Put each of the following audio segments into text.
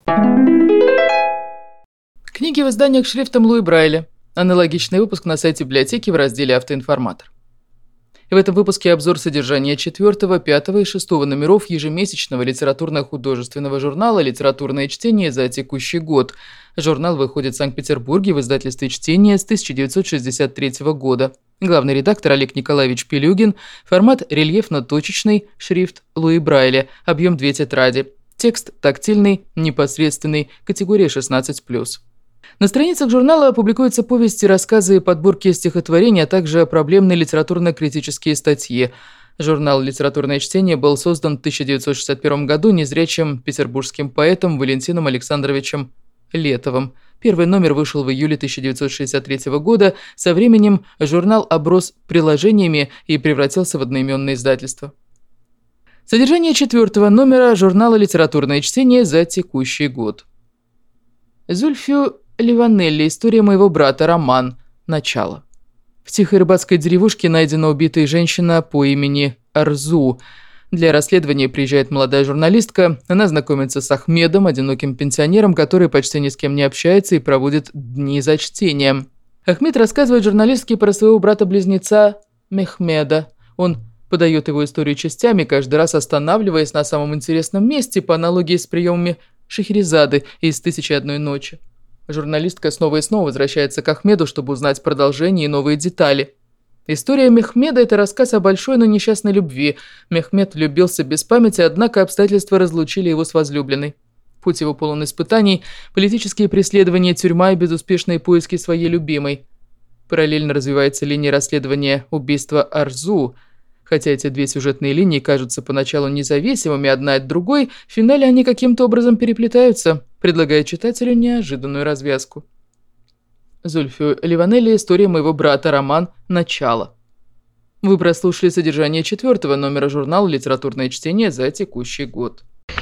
Книги в изданиях шрифтом Луи Брайля. Аналогичный выпуск на сайте библиотеки в разделе «Автоинформатор». В этом выпуске обзор содержания 4, 5 и 6 номеров ежемесячного литературно-художественного журнала «Литературное чтение» за текущий год. Журнал выходит в Санкт-Петербурге в издательстве «Чтение» с 1963 года. Главный редактор Олег Николаевич Пелюгин. Формат рельефно-точечный, шрифт Луи Брайля, объем 2 тетради. Текст тактильный, непосредственный, категория 16+. На страницах журнала публикуются повести, рассказы и подборки стихотворений, а также проблемные литературно-критические статьи. Журнал «Литературное чтение» был создан в 1961 году незрячим петербургским поэтом Валентином Александровичем Летовым. Первый номер вышел в июле 1963 года. Со временем журнал оброс приложениями и превратился в одноименное издательство. Содержание 4 номера журнала «Литературное чтение» за текущий год. Зульфию Ливанелли. История моего брата. Роман. Начало. В тихой рыбацкой деревушке найдена убитая женщина по имени Арзу. Для расследования приезжает молодая журналистка. Она знакомится с Ахмедом, одиноким пенсионером, который почти ни с кем не общается и проводит дни за чтением. Ахмед рассказывает журналистке про своего брата-близнеца Мехмеда. Он подает его историю частями, каждый раз останавливаясь на самом интересном месте, по аналогии с приемами Шахерезады из «Тысячи и одной ночи». Журналистка снова и снова возвращается к Ахмеду, чтобы узнать продолжение и новые детали. История Мехмеда – это рассказ о большой, но несчастной любви. Мехмед влюбился без памяти, однако обстоятельства разлучили его с возлюбленной. Путь его полон испытаний, политические преследования, тюрьма и безуспешные поиски своей любимой. Параллельно развивается линия расследования убийства Арзу. Хотя эти две сюжетные линии кажутся поначалу независимыми одна от другой, в финале они каким-то образом переплетаются, предлагая читателю неожиданную развязку. Зульфию Ливанелли. История моего брата. Роман. Начало. Вы прослушали содержание 4 номера журнала «Литературное чтение» за текущий год.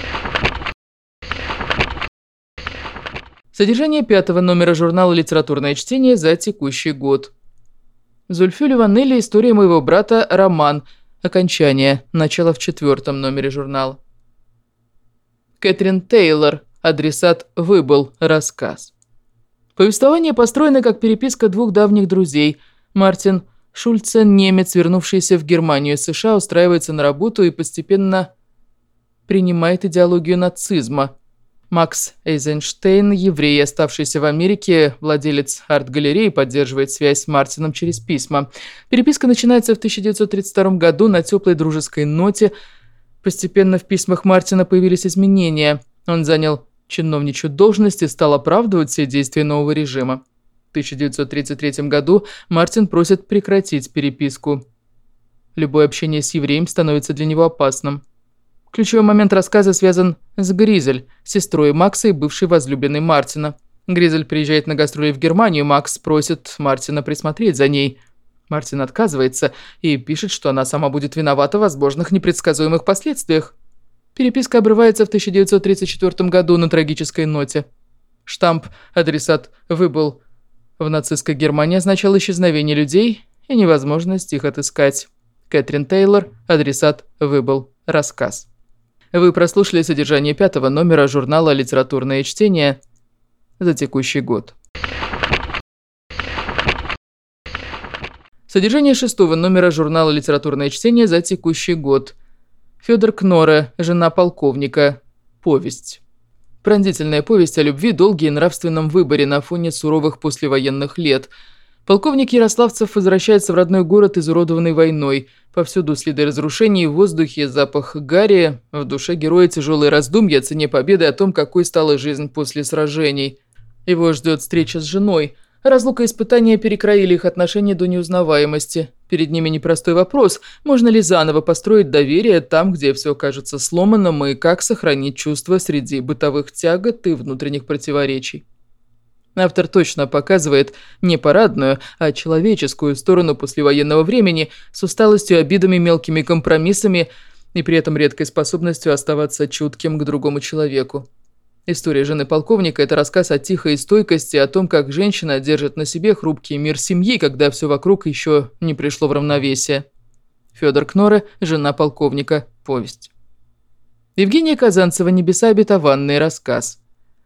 Содержание 5 номера журнала «Литературное чтение» за текущий год. Зульфию Ливанелли. История моего брата. Роман. Окончание. Начало в 4 номере журнала. Кэтрин Тейлор. Адресат выбыл. Рассказ. Повествование построено как переписка двух давних друзей. Мартин Шульцен, немец, вернувшийся в Германию из США, устраивается на работу и постепенно принимает идеологию нацизма. Макс Эйзенштейн, еврей, оставшийся в Америке, владелец арт-галереи, поддерживает связь с Мартином через письма. Переписка начинается в 1932 году на теплой дружеской ноте. Постепенно в письмах Мартина появились изменения. Он занял чиновничью должность и стал оправдывать все действия нового режима. В 1933 году Мартин просит прекратить переписку. Любое общение с евреем становится для него опасным. Ключевой момент рассказа связан с Гризель, сестрой Макса и бывшей возлюбленной Мартина. Гризель приезжает на гастроли в Германию, Макс просит Мартина присмотреть за ней. Мартин отказывается и пишет, что она сама будет виновата в возможных непредсказуемых последствиях. Переписка обрывается в 1934 году на трагической ноте. Штамп «Адресат выбыл» в нацистской Германии означал исчезновение людей и невозможность их отыскать. Кэтрин Тейлор. Адресат выбыл. Рассказ. Вы прослушали содержание 5 номера журнала «Литературное чтение» за текущий год. Содержание 6 номера журнала «Литературное чтение» за текущий год. Фёдор Кноре. Жена полковника. Повесть. Пронзительная повесть о любви, долге и нравственном выборе на фоне суровых послевоенных лет. Полковник Ярославцев возвращается в родной город, изуродованный войной. Повсюду следы разрушений, в воздухе запах гари. В душе героя тяжелые раздумья о цене победы, о том, какой стала жизнь после сражений. Его ждет встреча с женой. Разлука и испытания перекроили их отношения до неузнаваемости. Перед ними непростой вопрос: можно ли заново построить доверие там, где все кажется сломанным, и как сохранить чувства среди бытовых тягот и внутренних противоречий. Автор точно показывает не парадную, а человеческую сторону послевоенного времени с усталостью, обидами, мелкими компромиссами и при этом редкой способностью оставаться чутким к другому человеку. История жены полковника – это рассказ о тихой стойкости, о том, как женщина держит на себе хрупкий мир семьи, когда все вокруг еще не пришло в равновесие. Фёдор Кноре. Жена полковника. Повесть. Евгения Казанцева. Небеса обетованные. Рассказ.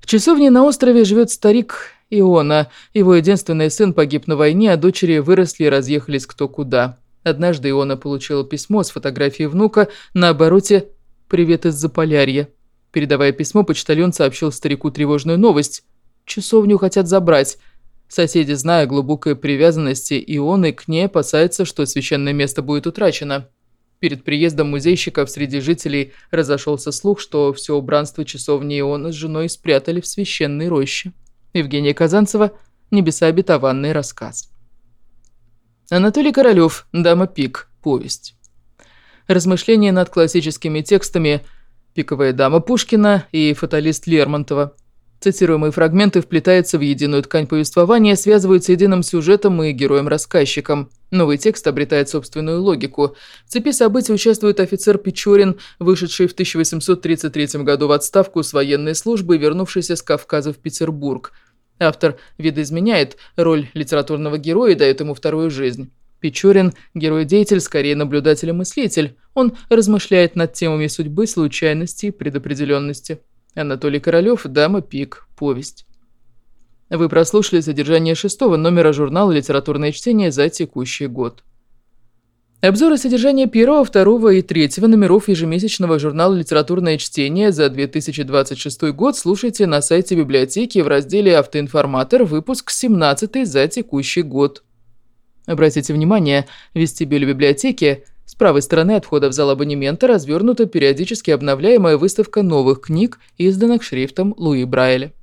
В часовне на острове живет старик Иона. Его единственный сын погиб на войне, а дочери выросли и разъехались кто куда. Однажды Иона получила письмо с фотографией внука на обороте «Привет из Заполярья». Передавая письмо, почтальон сообщил старику тревожную новость. Часовню хотят забрать. Соседи, зная глубокой привязанности Ионы к ней, опасаются, что священное место будет утрачено. Перед приездом музейщиков среди жителей разошелся слух, что все убранство часовни Ионы с женой спрятали в священной роще. Евгения Казанцева, «Небеса обетованный», рассказ. Анатолий Королёв, «Дама Пик», повесть. Размышления над классическими текстами «Пиковая дама» Пушкина и «Фаталист» Лермонтова. Цитируемые фрагменты вплетаются в единую ткань повествования, связываются единым сюжетом и героем-рассказчиком. Новый текст обретает собственную логику. В цепи событий участвует офицер Печорин, вышедший в 1833 году в отставку с военной службы и вернувшийся с Кавказа в Петербург. Автор видоизменяет роль литературного героя и дает ему вторую жизнь. Печорин – герой-деятель, скорее наблюдатель и мыслитель. Он размышляет над темами судьбы, случайности и предопределенности. Анатолий Королёв, «Дама Пик», повесть. Вы прослушали содержание 6-го номера журнала «Литературное чтение» за текущий год. Обзоры содержания 1-го, 2-го и 3-го номеров ежемесячного журнала «Литературное чтение» за 2026 год слушайте на сайте библиотеки в разделе «Автоинформатор», выпуск 17 за текущий год. Обратите внимание, в вестибюле библиотеки с правой стороны от входа в зал абонемента развернута периодически обновляемая выставка новых книг, изданных шрифтом Луи Брайля.